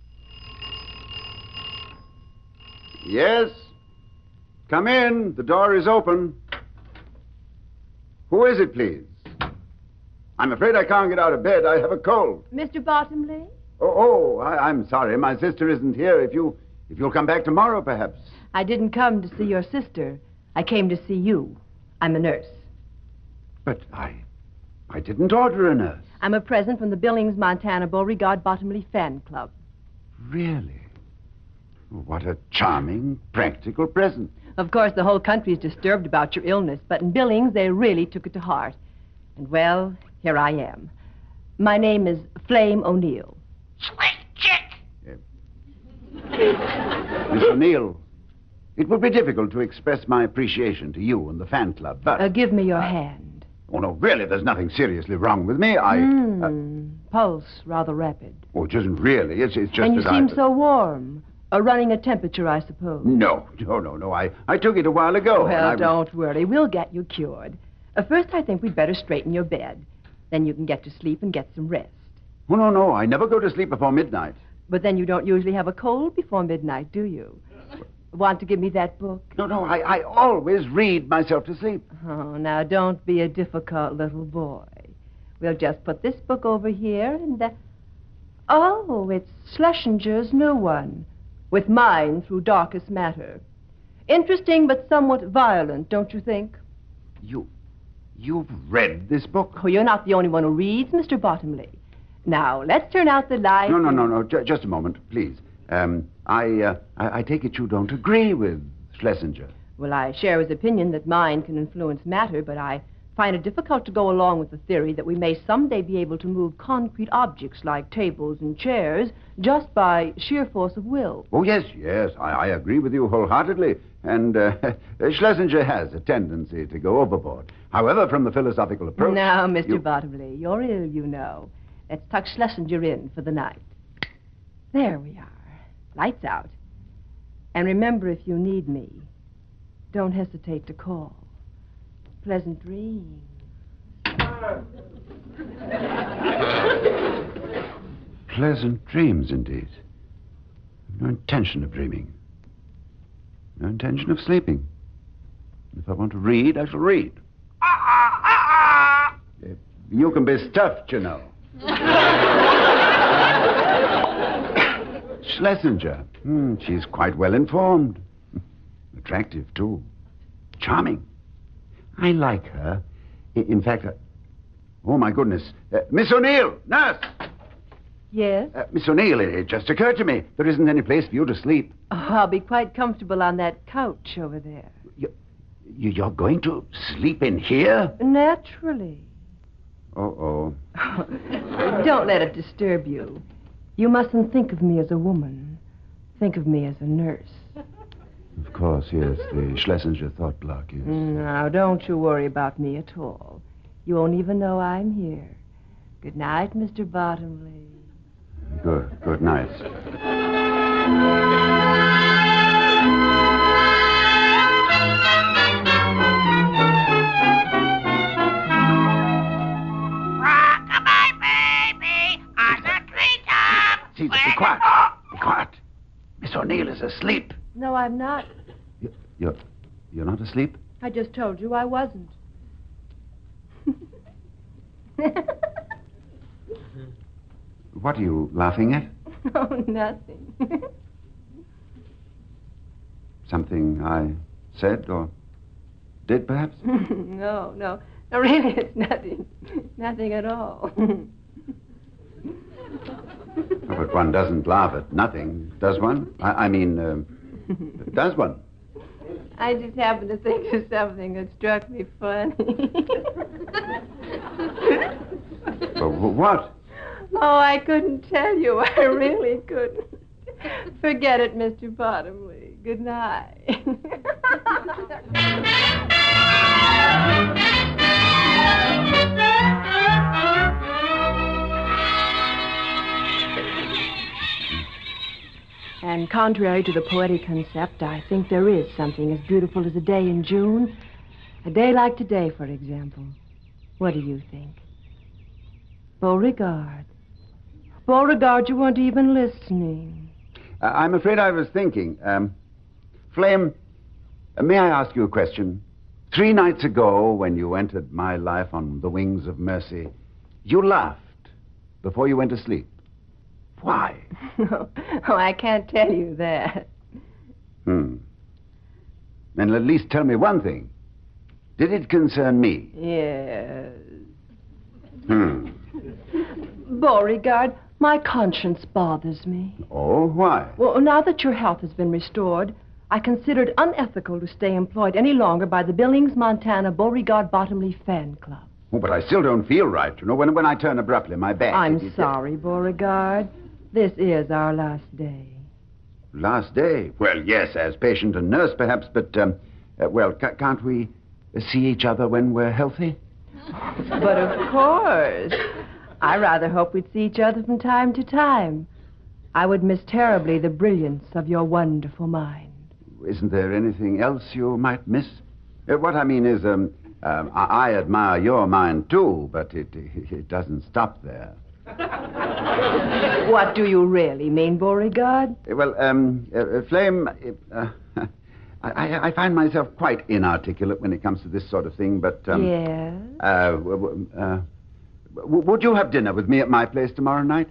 his... Yes? Come in. The door is open. Who is it, please? I'm afraid I can't get out of bed. I have a cold. Mr. Bottomley? I'm sorry. My sister isn't here. If you'll come back tomorrow, perhaps. I didn't come to see your sister. I came to see you. I'm a nurse. But I didn't order a nurse. I'm a present from the Billings, Montana Beauregard Bottomley Fan Club. Really? What a charming, practical present. Of course, the whole country is disturbed about your illness, but in Billings, they really took it to heart. And, well, here I am. My name is Flame O'Neill. Sweet chick! Miss O'Neill, it would be difficult to express my appreciation to you and the fan club, but... give me your hand. Oh, no, really, there's nothing seriously wrong with me. Pulse rather rapid. Oh, it isn't really. It's just and you that seem so warm. Running a temperature, I suppose. No. I took it a while ago. Well, don't worry. We'll get you cured. First, I think we'd better straighten your bed. Then you can get to sleep and get some rest. Oh, no. I never go to sleep before midnight. But then you don't usually have a cold before midnight, do you? Want to give me that book? No, I always read myself to sleep. Oh, now don't be a difficult little boy. We'll just put this book over here and... Oh, it's Schlesinger's new one. With Mind Through Darkest Matter. Interesting but somewhat violent, don't you think? You've read this book? Oh, you're not the only one who reads, Mr. Bottomley. Now, let's turn out the light. No. Just a moment, please. I take it you don't agree with Schlesinger. Well, I share his opinion that mind can influence matter, but I find it difficult to go along with the theory that we may someday be able to move concrete objects like tables and chairs just by sheer force of will. Oh, yes, I agree with you wholeheartedly. And Schlesinger has a tendency to go overboard. However, from the philosophical approach... Now, Mr. Bottomley, you're ill, you know. Let's tuck Schlesinger in for the night. There we are. Lights out. And remember, if you need me, don't hesitate to call. Pleasant dreams. Pleasant dreams, indeed. No intention of dreaming. No intention of sleeping. If I want to read, I shall read. You can be stuffed, you know. Schlesinger. She's quite well informed. Attractive, too. Charming. I like her. In fact, oh, my goodness. Miss O'Neill, nurse! Yes? Miss O'Neill, it just occurred to me. There isn't any place for you to sleep. Oh, I'll be quite comfortable on that couch over there. You're going to sleep in here? Naturally. Uh-oh. Don't let it disturb you. You mustn't think of me as a woman. Think of me as a nurse. Of course, yes. The Schlesinger thought block, yes. Now, don't you worry about me at all. You won't even know I'm here. Good night, Mr. Bottomley. Good night. Caesar, be quiet. Be quiet. Miss O'Neill is asleep. No, I'm not. You're not asleep? I just told you I wasn't. What are you laughing at? Oh, nothing. Something I said or did, perhaps? No. No, really, it's nothing. Nothing at all. Oh, but one doesn't laugh at nothing, does one? I mean, does one? I just happened to think of something that struck me funny. What? Oh, I couldn't tell you. I really couldn't. Forget it, Mr. Bottomley. Good night. And contrary to the poetic concept, I think there is something as beautiful as a day in June. A day like today, for example. What do you think? Beauregard. Beauregard, you weren't even listening. I'm afraid I was thinking. Flame, may I ask you a question? 3 nights ago, when you entered my life on the wings of mercy, you laughed before you went to sleep. Why? Oh, I can't tell you that. Then at least tell me one thing. Did it concern me? Yes. Beauregard, my conscience bothers me. Oh, why? Well, now that your health has been restored, I consider it unethical to stay employed any longer by the Billings, Montana Beauregard Bottomley Fan Club. Oh, but I still don't feel right, you know. When I turn abruptly, my back... I'm sorry, Beauregard. This is our last day. Last day? Well, yes, as patient and nurse, perhaps, but, can't we see each other when we're healthy? But of course. I rather hope we'd see each other from time to time. I would miss terribly the brilliance of your wonderful mind. Isn't there anything else you might miss? What I mean is, I admire your mind, too, but it doesn't stop there. What do you really mean, Beauregard? Well, Flame, I find myself quite inarticulate when it comes to this sort of thing, but... Yes? Would you have dinner with me at my place tomorrow night?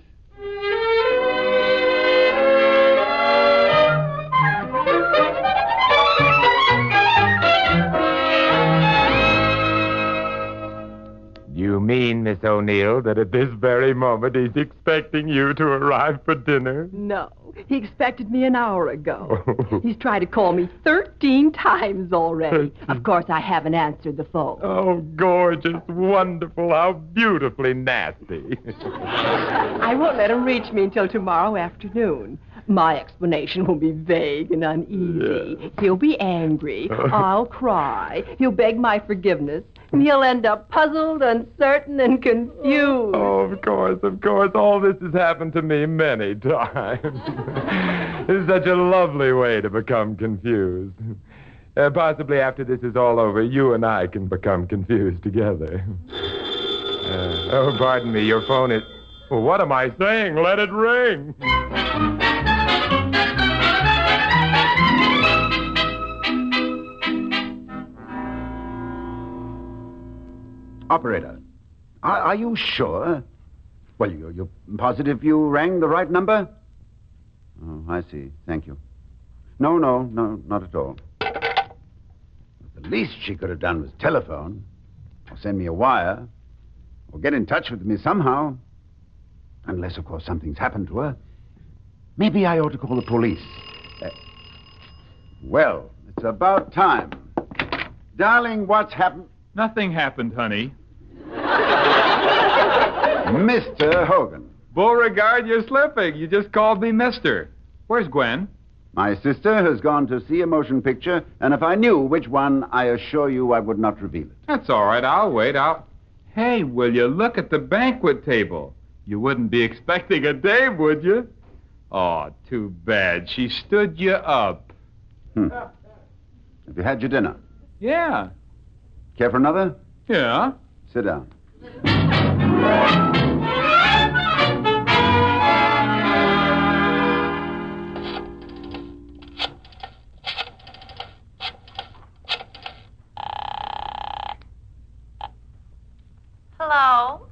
You mean, Miss O'Neill, that at this very moment he's expecting you to arrive for dinner? No, he expected me an hour ago. He's tried to call me 13 times already. Of course, I haven't answered the phone. Oh, gorgeous, wonderful, how beautifully nasty. I won't let him reach me until tomorrow afternoon. My explanation will be vague and uneasy. Yeah. He'll be angry. I'll cry. He'll beg my forgiveness. And he'll end up puzzled, uncertain, and confused. Oh, of course. All this has happened to me many times. It's such a lovely way to become confused. Possibly after this is all over, you and I can become confused together. Oh, pardon me, your phone is... Well, what am I saying? Let it ring. Operator, are you sure? Well, you're positive you rang the right number? Oh, I see. Thank you. No, not at all. The least she could have done was telephone, or send me a wire, or get in touch with me somehow. Unless, of course, something's happened to her. Maybe I ought to call the police. Well, it's about time. Darling, what's happened? Nothing happened, honey. Mr. Hogan. Beauregard, you're slipping. You just called me mister. Where's Gwen? My sister has gone to see a motion picture, and if I knew which one, I assure you I would not reveal it. That's all right. I'll wait. Hey, will you look at the banquet table? You wouldn't be expecting a dame, would you? Oh, too bad. She stood you up. Have you had your dinner? Yeah. Care for another? Yeah. Sit down. Hello?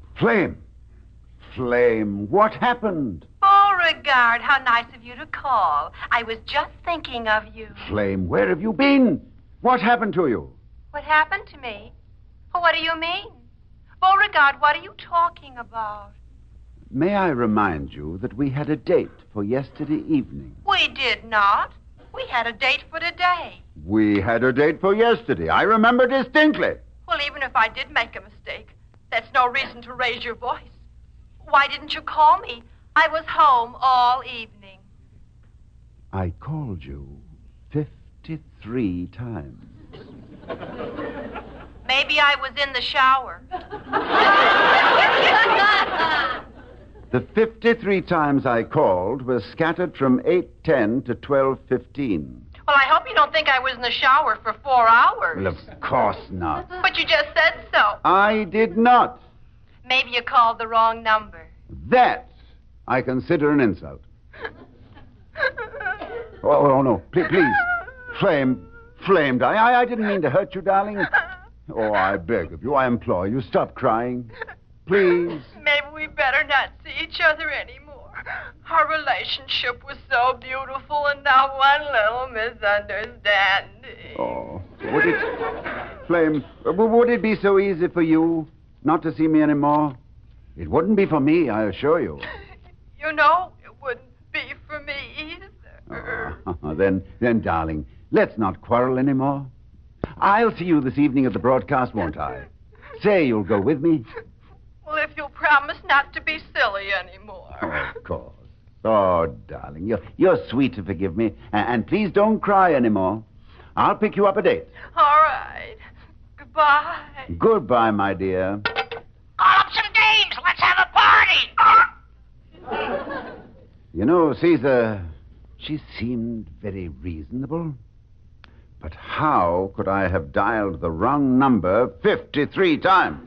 Flame, what happened? Beauregard, how nice of you to call. I was just thinking of you. Flame, where have you been? What happened to you? What happened to me? What do you mean? Beauregard, what are you talking about? May I remind you that we had a date for yesterday evening? We did not. We had a date for today. We had a date for yesterday. I remember distinctly. Well, even if I did make a mistake, that's no reason to raise your voice. Why didn't you call me? I was home all evening. I called you 53 times. Maybe I was in the shower. The 53 times I called were scattered from 8:10 to 12:15. Well, I hope you don't think I was in the shower for 4 hours. Well, of course not. But you just said so. I did not. Maybe you called the wrong number. That I consider an insult. Oh no, please. Flamed. I didn't mean to hurt you, darling. Oh, I beg of you, I implore you, stop crying. Please. Maybe we better not see each other anymore. Our relationship was so beautiful, and now one little misunderstanding. Oh, would it be so easy for you not to see me anymore? It wouldn't be for me, I assure you. You know, it wouldn't be for me either. Then, darling, let's not quarrel anymore. I'll see you this evening at the broadcast, won't I? Say you'll go with me. Well, if you'll promise not to be silly anymore. Of course. Oh, darling, you're sweet to forgive me. And please don't cry anymore. I'll pick you up a date. All right. Goodbye. Goodbye, my dear. Call up some dames. Let's have a party. You know, Caesar, she seemed very reasonable. But how could I have dialed the wrong number 53 times?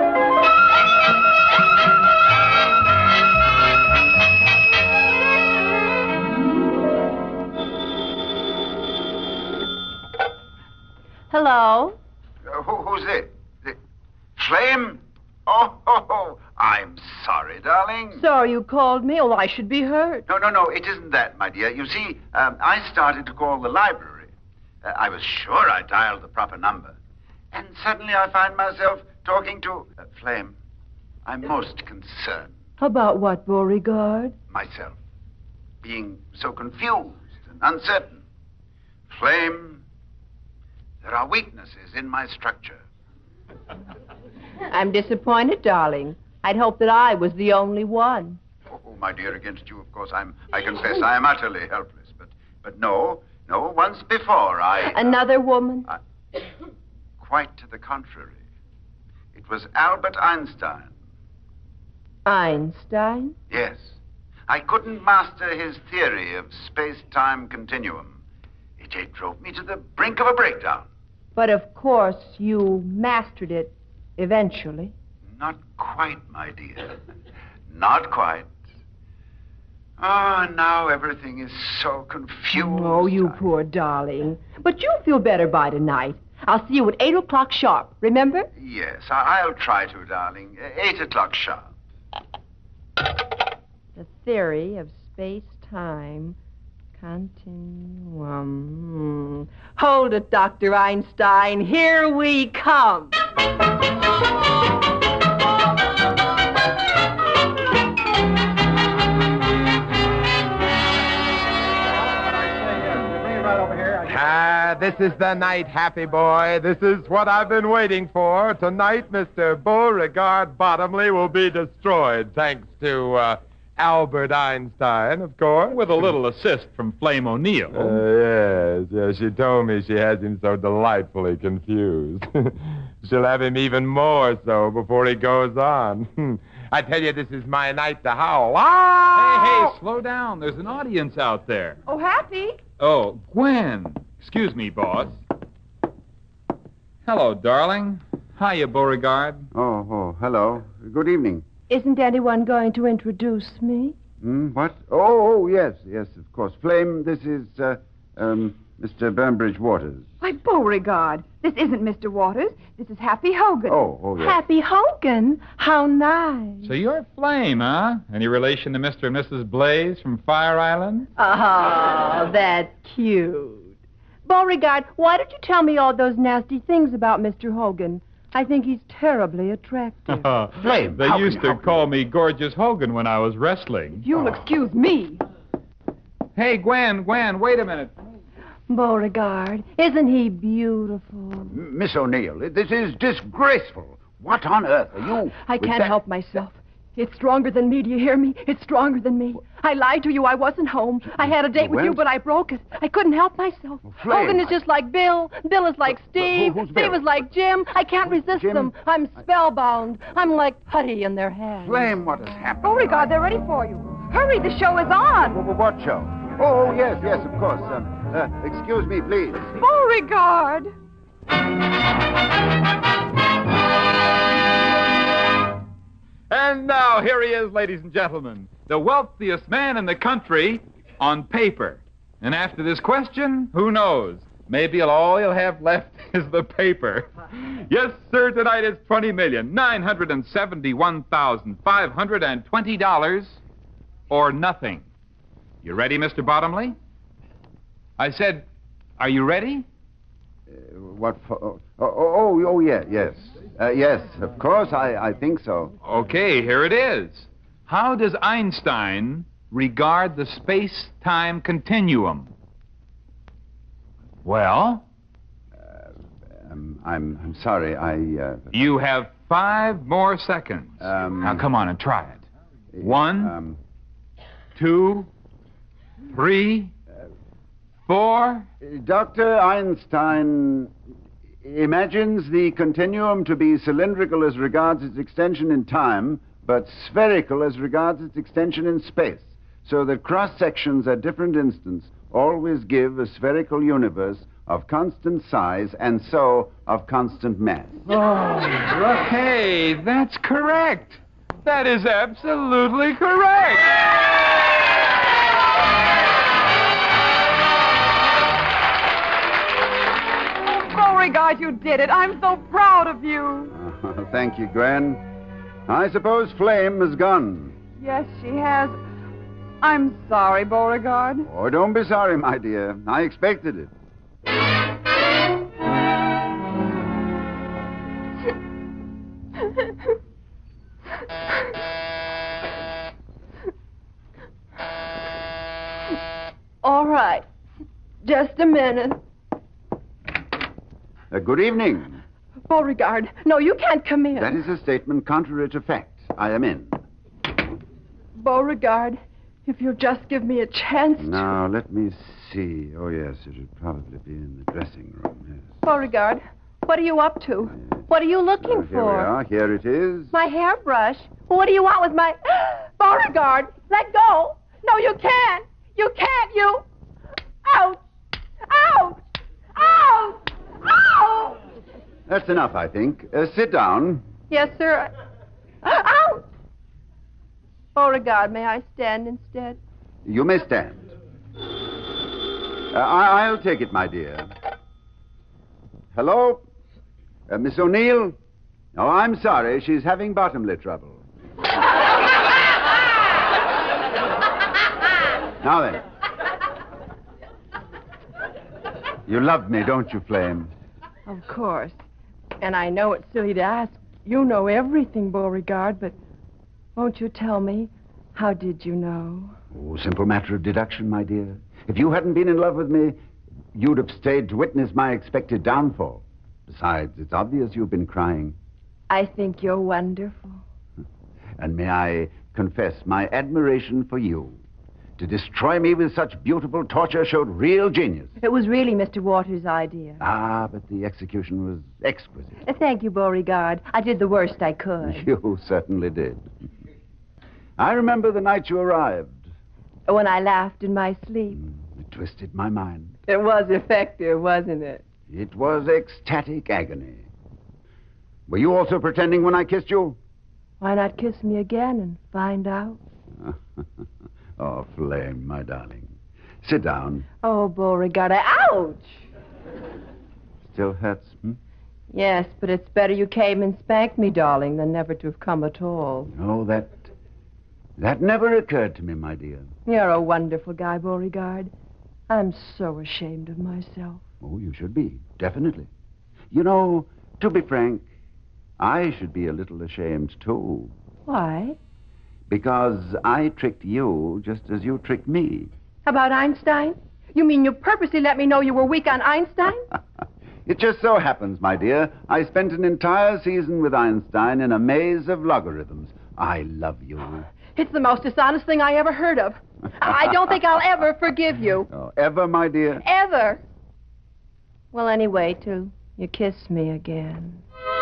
Hello? Who's it? Flame? Oh, I'm sorry, darling. Sorry you called me. Oh, I should be hurt. No, it isn't that, my dear. You see, I started to call the library. I was sure I dialed the proper number. And suddenly I find myself talking to... Flame, I'm most concerned. About what, Beauregard? Myself. Being so confused and uncertain. Flame, there are weaknesses in my structure. I'm disappointed, darling. I'd hoped that I was the only one. Oh, my dear, against you, of course, I confess I am utterly helpless. But no, once before Another woman? Quite to the contrary. It was Albert Einstein. Einstein? Yes. I couldn't master his theory of space-time continuum. It drove me to the brink of a breakdown. But of course you mastered it eventually. Not quite, my dear. Not quite. Ah, now everything is so confused. Oh, you poor darling. But you'll feel better by tonight. I'll see you at 8 o'clock sharp, remember? Yes, I'll try to, darling. 8 o'clock sharp. The theory of space-time continuum. Hold it, Dr. Einstein. Here we come. This is the night, happy boy. This is what I've been waiting for. Tonight, Mr. Beauregard Bottomley will be destroyed, thanks to Albert Einstein, of course. With a little assist from Flame O'Neill. Yes. She told me she has him so delightfully confused. She'll have him even more so before he goes on. I tell you, this is my night to howl. Hey, slow down. There's an audience out there. Oh, Happy? Oh, Gwen. Excuse me, boss. Hello, darling. Hiya, Beauregard. Oh, hello. Good evening. Isn't anyone going to introduce me? What? Oh, yes, of course. Flame, this is, Mr. Burnbridge Waters. Why, Beauregard, this isn't Mr. Waters. This is Happy Hogan. Oh, yes. Happy Hogan? How nice. So you're Flame, huh? Any relation to Mr. and Mrs. Blaze from Fire Island? Oh, that's cute. Beauregard, why don't you tell me all those nasty things about Mr. Hogan? I think he's terribly attractive. Flame, they used to call me Gorgeous Hogan when I was wrestling. You'll excuse me. Hey, Gwen, wait a minute. Beauregard, isn't he beautiful? Miss O'Neill, this is disgraceful. What on earth are you... I can't help myself. It's stronger than me, do you hear me? It's stronger than me. I lied to you. I wasn't home. I had a date with you, but I broke it. I couldn't help myself. Flame, Hogan is just like Bill. Bill is like Steve. Steve is like Jim. I can't resist them. I'm spellbound. I'm like putty in their hands. Flame, what has happened? Beauregard, they're ready for you. Hurry, the show is on. What show? Oh, yes, of course. Excuse me, please. Beauregard. And now, here he is, ladies and gentlemen, the wealthiest man in the country on paper. And after this question, who knows? Maybe all he'll have left is the paper. Yes, sir, tonight it's $20,971,520 or nothing. You ready, Mr. Bottomley? I said, are you ready? What for? Yes. Yes, of course, I think so. Okay, here it is. How does Einstein regard the space-time continuum? Well? I'm sorry, You have 5 more seconds. Now, come on and try it. 1, 2, 3, 4. Dr. Einstein imagines the continuum to be cylindrical as regards its extension in time, but spherical as regards its extension in space, so that cross-sections at different instants always give a spherical universe of constant size and so of constant mass. Hey, that's correct. That is absolutely correct. Beauregard, you did it. I'm so proud of you. Thank you, Gwen. I suppose Flame has gone. Yes, she has. I'm sorry, Beauregard. Oh, don't be sorry, my dear. I expected it. right. Just a minute. Good evening. Beauregard, no, you can't come in. That is a statement contrary to fact. I am in. Beauregard, if you'll just give me a chance to... Now, let me see. Oh, yes, it should probably be in the dressing room, yes. Beauregard, what are you up to? What are you looking Here we for? are. Here it is. My hairbrush. What do you want with my... Beauregard, let go. No, you can't. You can't, you... Ouch! Ouch! Ouch! Ouch! That's enough, I think. Sit down. Yes, sir. Ouch! Beauregard, may I stand instead? You may stand. I'll take it, my dear. Hello? Miss O'Neill? Oh, I'm sorry. She's having bottomly trouble. Now then. You love me, don't you, Flame? Of course. And I know it's silly to ask. You know everything, Beauregard, but won't you tell me, how did you know? Oh, simple matter of deduction, my dear. If you hadn't been in love with me, you'd have stayed to witness my expected downfall. Besides, it's obvious you've been crying. I think you're wonderful. And may I confess my admiration for you. To destroy me with such beautiful torture showed real genius. It was really Mr. Waters' idea. Ah, but the execution was exquisite. Thank you, Beauregard. I did the worst I could. You certainly did. I remember the night you arrived. When I laughed in my sleep. It twisted my mind. It was effective, wasn't it? It was ecstatic agony. Were you also pretending when I kissed you? Why not kiss me again and find out? Oh, Flame, my darling. Sit down. Oh, Beauregard, ouch! Still hurts, Yes, but it's better you came and spanked me, darling, than never to have come at all. Oh, that never occurred to me, my dear. You're a wonderful guy, Beauregard. I'm so ashamed of myself. Oh, you should be, definitely. You know, to be frank, I should be a little ashamed, too. Why? Because I tricked you just as you tricked me. About Einstein? You mean you purposely let me know you were weak on Einstein? It just so happens, my dear, I spent an entire season with Einstein in a maze of logarithms. I love you. It's the most dishonest thing I ever heard of. I don't think I'll ever forgive you. Oh, ever, my dear? Ever. Well, anyway, till you kiss me again.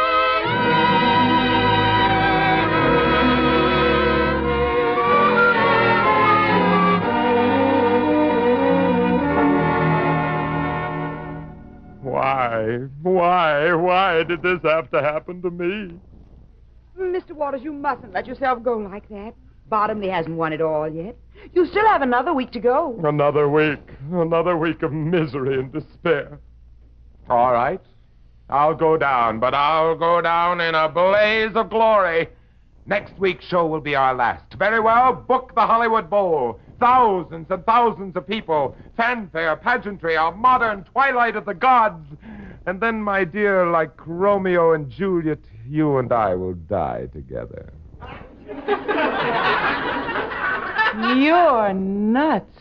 Why did this have to happen to me? Mr. Waters, you mustn't let yourself go like that. Bottomley hasn't won it all yet. You still have another week to go. Another week of misery and despair. All right, I'll go down, but I'll go down in a blaze of glory. Next week's show will be our last. Very well, book the Hollywood Bowl. Thousands and thousands of people. Fanfare, pageantry, a modern twilight of the gods. And then, my dear, like Romeo and Juliet, you and I will die together. You're nuts.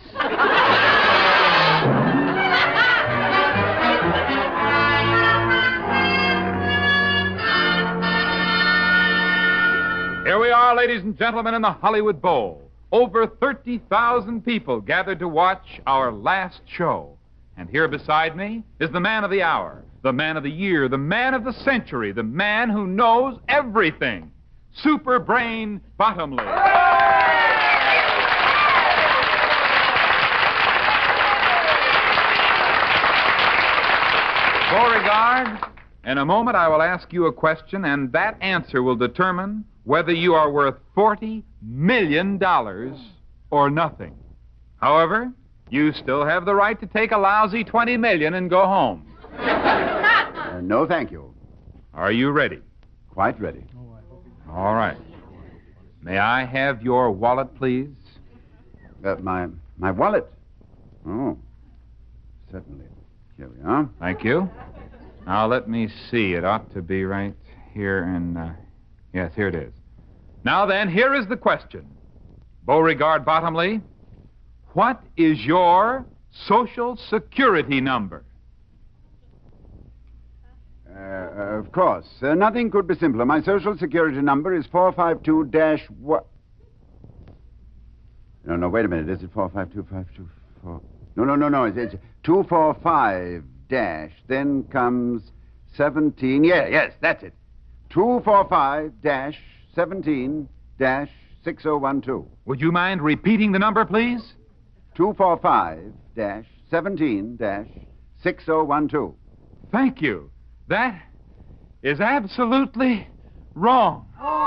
Here we are, ladies and gentlemen, in the Hollywood Bowl. Over 30,000 people gathered to watch our last show. And here beside me is the man of the hour, the man of the year, the man of the century, the man who knows everything, Super Brain Bottomley. Beauregard, in a moment I will ask you a question, and that answer will determine whether you are worth $40 million or nothing. However, you still have the right to take a lousy $20 million and go home. No, thank you. Are you ready? Quite ready. All right. May I have your wallet, please? My wallet? Oh, certainly. Here we are. Thank you. Now, let me see. It ought to be right here and... yes, here it is. Now then, here is the question. Beauregard Bottomley, what is your Social Security number. Of course. Nothing could be simpler. My Social Security number is 452-what? No, wait a minute. Is it 452-524? No. It's 245 dash. Then comes 17. Yes, that's it. 245-17-6012. Would you mind repeating the number, please? 245-17-6012. Thank you. That is absolutely wrong.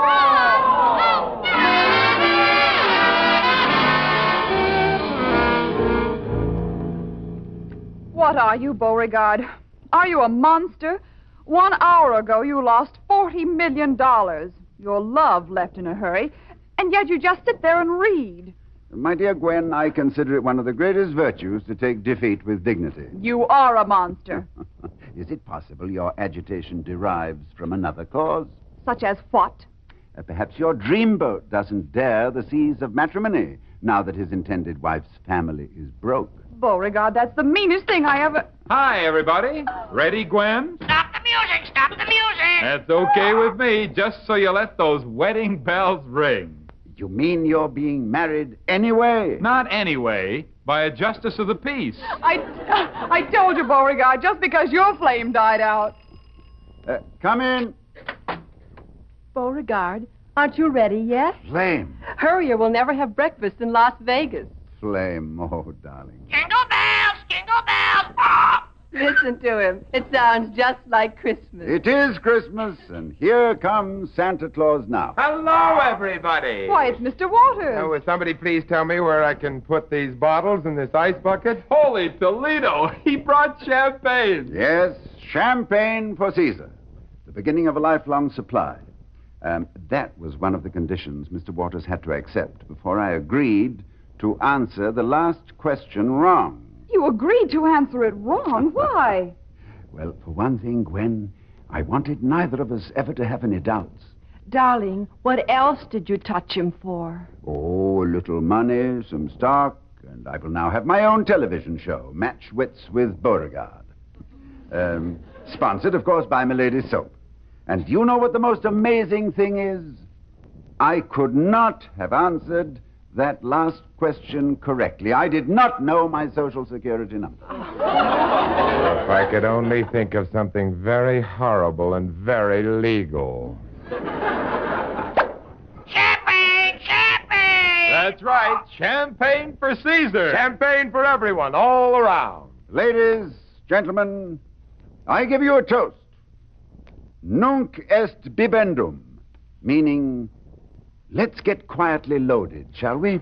What are you, Beauregard? Are you a monster? 1 hour ago, you lost $40 million. Your love left in a hurry, and yet you just sit there and read. My dear Gwen, I consider it one of the greatest virtues to take defeat with dignity. You are a monster. Is it possible your agitation derives from another cause? Such as what? Perhaps your dreamboat doesn't dare the seas of matrimony now that his intended wife's family is broke. Beauregard, that's the meanest thing I ever... Hi, everybody. Ready, Gwen? Stop the music! Stop the music! That's okay with me, just so you let those wedding bells ring. You mean you're being married anyway? Not anyway, by a justice of the peace. I told you, Beauregard, just because your flame died out. Come in. Beauregard, aren't you ready yet? Flame. Hurry or we'll never have breakfast in Las Vegas. Flame, oh, darling. Jingle bells! Jingle bells! Ah! Listen to him. It sounds just like Christmas. It is Christmas, and here comes Santa Claus now. Hello, everybody. Why, it's Mr. Waters. Will somebody please tell me where I can put these bottles in this ice bucket? Holy Toledo, he brought champagne. Yes, champagne for Caesar. The beginning of a lifelong supply. That was one of the conditions Mr. Waters had to accept before I agreed to answer the last question wrong. You agreed to answer it wrong. Why? Well, for one thing, Gwen, I wanted neither of us ever to have any doubts. Darling, what else did you touch him for? Oh, a little money, some stock, and I will now have my own television show, Match Wits with Beauregard. Sponsored, of course, by Milady's Soap. And you know what the most amazing thing is? I could not have answered that last question correctly. I did not know my Social Security number. If I could only think of something very horrible and very legal. Champagne! Champagne! That's right. Champagne for Caesar. Champagne for everyone, all around. Ladies, gentlemen, I give you a toast. Nunc est bibendum, meaning, let's get quietly loaded, shall we?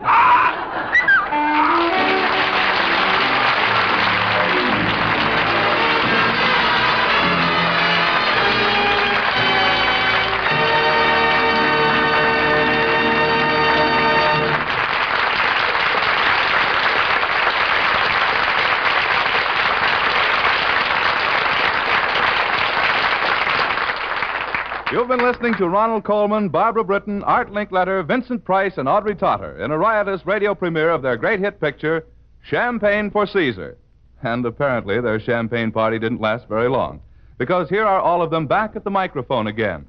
You've been listening to Ronald Colman, Barbara Britton, Art Linkletter, Vincent Price, and Audrey Totter in a riotous radio premiere of their great hit picture, Champagne for Caesar. And apparently their champagne party didn't last very long, because here are all of them back at the microphone again.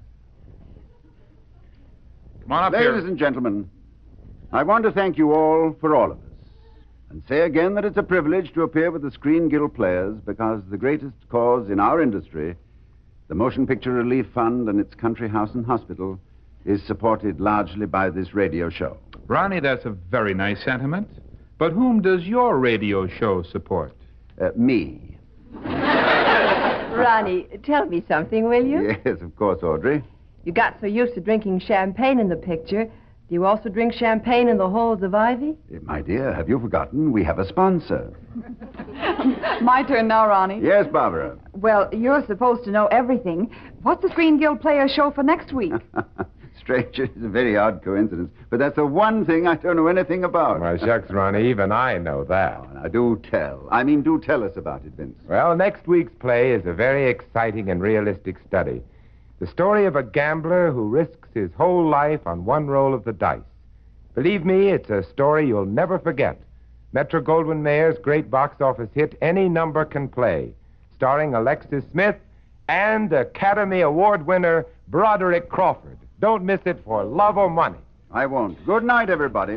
Come on up here. Ladies and gentlemen, I want to thank you all for all of us, and say again that it's a privilege to appear with the Screen Guild players, because the greatest cause in our industry, the Motion Picture Relief Fund and its country house and hospital, is supported largely by this radio show. Ronnie, that's a very nice sentiment. But whom does your radio show support? Me. Ronnie, tell me something, will you? Yes, of course, Audrey. You got so used to drinking champagne in the picture. Do you also drink champagne in the halls of Ivy? My dear, have you forgotten? We have a sponsor. My turn now, Ronnie. Yes, Barbara. Well, you're supposed to know everything. What's the Screen Guild Players show for next week? Stranger, it's a very odd coincidence, but that's the one thing I don't know anything about. Well, shucks, Ronnie, even I know that. Oh, now, do tell us about it, Vince. Well, next week's play is a very exciting and realistic study. The story of a gambler who risks his whole life on one roll of the dice. Believe me, it's a story you'll never forget. Metro-Goldwyn-Mayer's great box office hit Any Number Can Play, starring Alexis Smith and Academy Award winner Broderick Crawford. Don't miss it for love or money. I won't. Good night, everybody.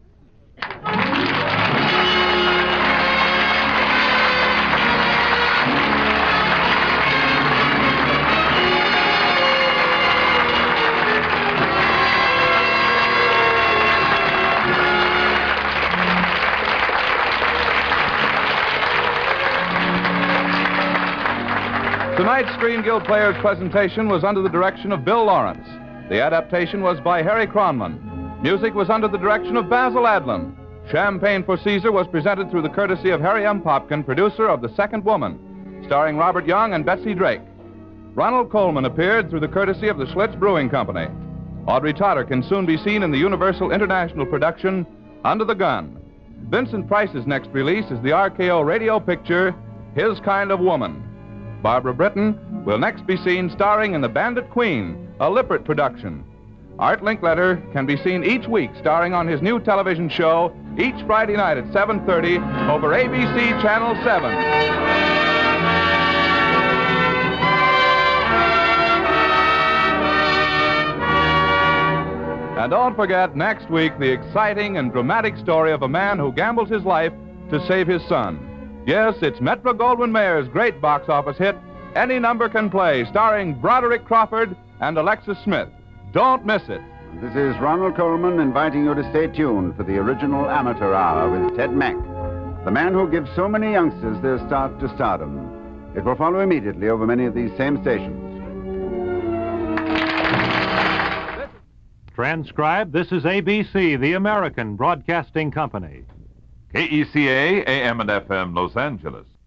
Tonight's Screen Guild Players presentation was under the direction of Bill Lawrence. The adaptation was by Harry Cronman. Music was under the direction of Basil Adlin. Champagne for Caesar was presented through the courtesy of Harry M. Popkin, producer of The Second Woman, starring Robert Young and Betsy Drake. Ronald Coleman appeared through the courtesy of the Schlitz Brewing Company. Audrey Totter can soon be seen in the Universal International production Under the Gun. Vincent Price's next release is the RKO radio picture His Kind of Woman. Barbara Britton will next be seen starring in The Bandit Queen, a Lippert production. Art Linkletter can be seen each week starring on his new television show each Friday night at 7:30 over ABC Channel 7. And don't forget, next week, the exciting and dramatic story of a man who gambles his life to save his son. Yes, it's Metro-Goldwyn-Mayer's great box office hit, Any Number Can Play, starring Broderick Crawford and Alexis Smith. Don't miss it. This is Ronald Coleman inviting you to stay tuned for the original Amateur Hour with Ted Mack, the man who gives so many youngsters their start to stardom. It will follow immediately over many of these same stations. Transcribed, this is ABC, the American Broadcasting Company. KECA, AM and FM, Los Angeles.